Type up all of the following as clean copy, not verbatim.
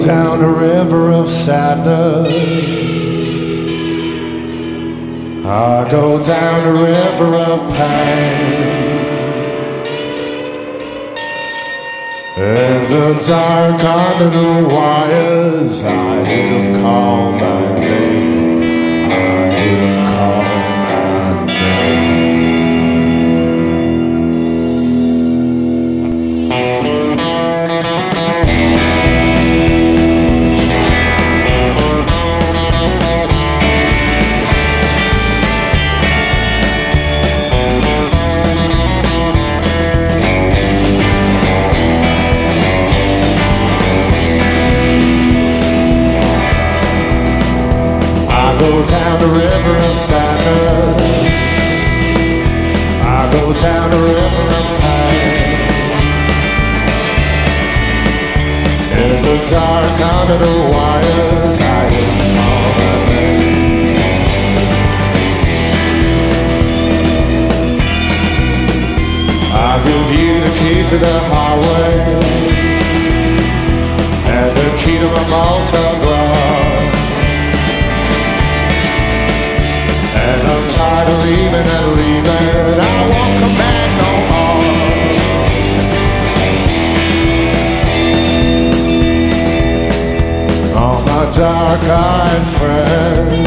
down a river of sadness. I go down a river of pain. In the dark under the wires, I hear him call my name. I hear him call my name. I go down the river of sadness. I go down the river of pain. In the dark under the wires, I hear all my name. I give you the key to the highway and the key to my motor block. And I'm tired of leaving and leaving. I won't come back no more. Oh, my dark-eyed friend,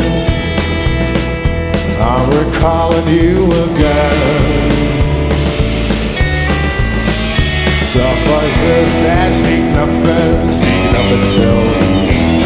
I'm recalling you again. Some voices that speak nothing till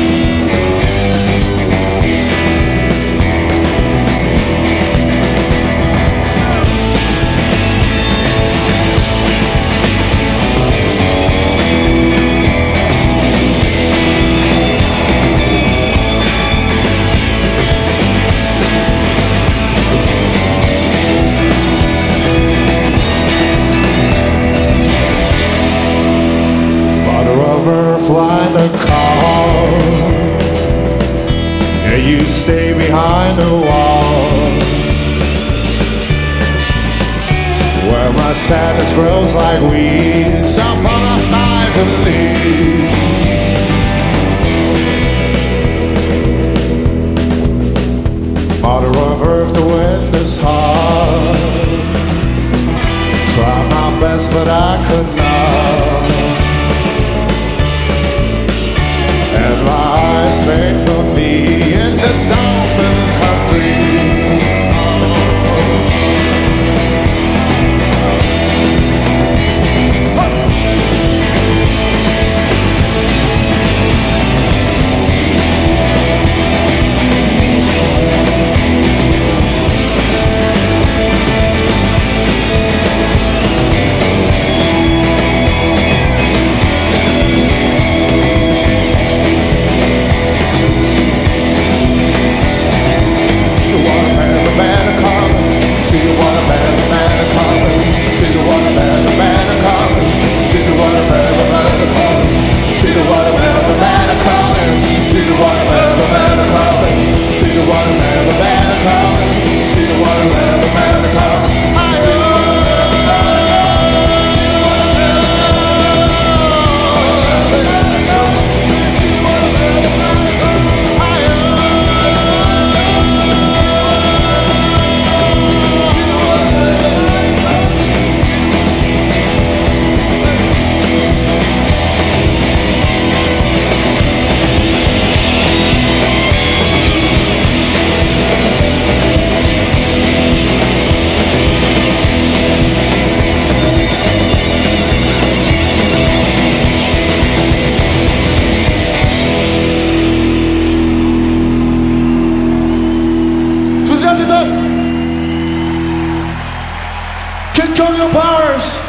flying the car, and you stay behind the wall, where my sadness grows like weeds upon the thighs of leaves. Mother of earth, the wind is hard. Try my best, but I could not. And my eyes fade from me in this open country. Kick on your powers.